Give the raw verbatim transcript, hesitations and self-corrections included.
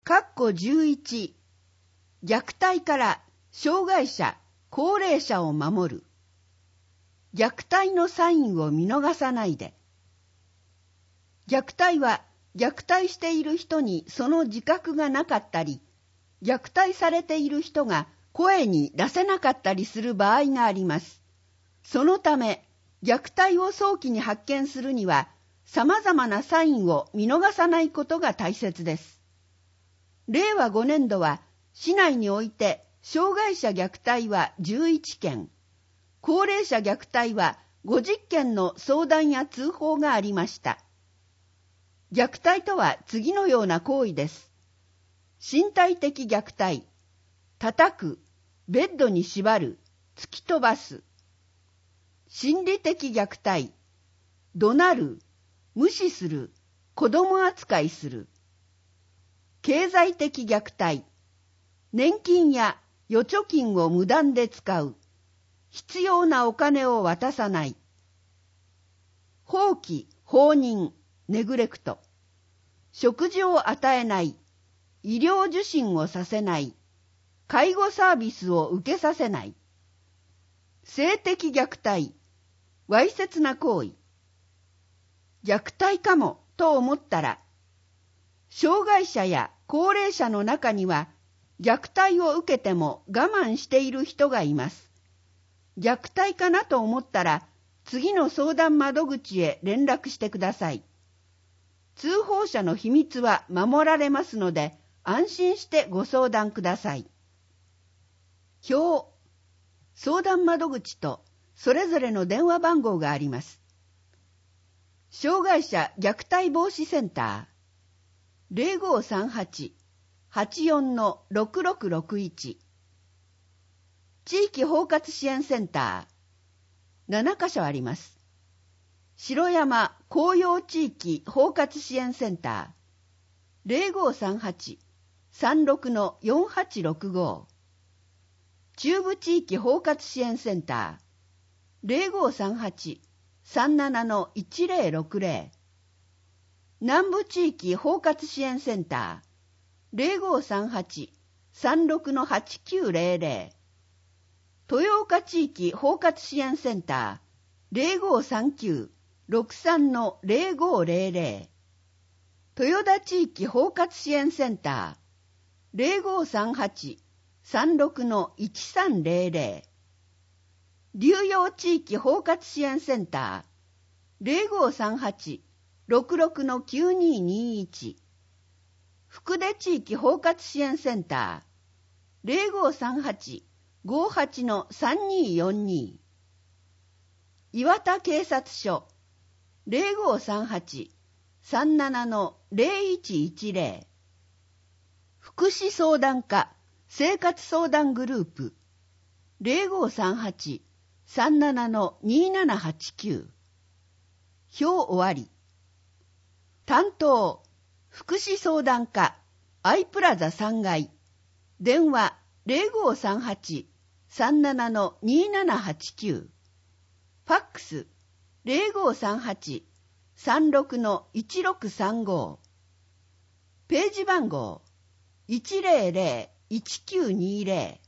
括弧じゅういち、虐待から障害者、高齢者を守る。虐待のサインを見逃さないで。虐待は虐待している人にその自覚がなかったり、虐待されている人が声に出せなかったりする場合があります。そのため、虐待を早期に発見するには、様々なサインを見逃さないことが大切です。れいわごねんどは、市内において障害者虐待はじゅういっけん、高齢者虐待はごじゅっけんの相談や通報がありました。虐待とは次のような行為です。身体的虐待、叩く、ベッドに縛る、突き飛ばす。心理的虐待、怒鳴る、無視する、子供扱いする。経済的虐待、年金や預貯金を無断で使う。必要なお金を渡さない。放棄、放任、ネグレクト。食事を与えない。医療受診をさせない。介護サービスを受けさせない。性的虐待、わいせつな行為。虐待かもと思ったら、障害者や高齢者の中には、虐待を受けても我慢している人がいます。虐待かなと思ったら、次の相談窓口へ連絡してください。通報者の秘密は守られますので、安心してご相談ください。表、相談窓口とそれぞれの電話番号があります。障害者虐待防止センター ゼロごさんはち はちよん ろくろくろくいち、地域包括支援センターななかしょあります。城山紅葉地域包括支援センター ゼロごさんはち さんろく よんはちろくご、中部地域包括支援センター ゼロごさんはち さんなな いちぜろろくぜろ、南部地域包括支援センター ゼロごさんはち さんろく はちきゅうぜろぜろ、豊岡地域包括支援センター ゼロごさんきゅう ろくさん ゼロごぜろぜろ、豊田地域包括支援センター ゼロごさんはち さんろく いちさんぜろぜろ、竜陽地域包括支援センター ゼロごさんはち ろくろく きゅうににいち、福出地域包括支援センター ゼロごさんはち ごはち さんによんに、岩田警察署 ゼロごさんはち さんなな ゼロいちいちぜろ、福祉相談課生活相談グループ ゼロごさんはち さんなな にななはちきゅう、表終わり。担当福祉相談課アイプラザさんがい、電話 ゼロごさんはち さんなな にななはちきゅう、ファックス ゼロごさんはち さんろく いちろくさんご、ページ番号 いちぜろぜろ いちきゅうにぜろ、